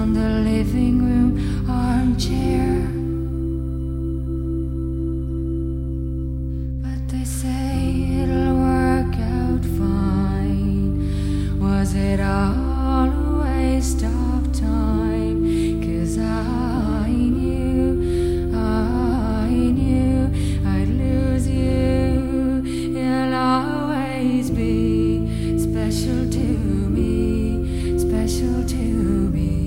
on the living room armchair. But they say it'll work out fine. Was it all a waste of time? 'Cause I knew I'd lose you. You'll always be special to me, special to me.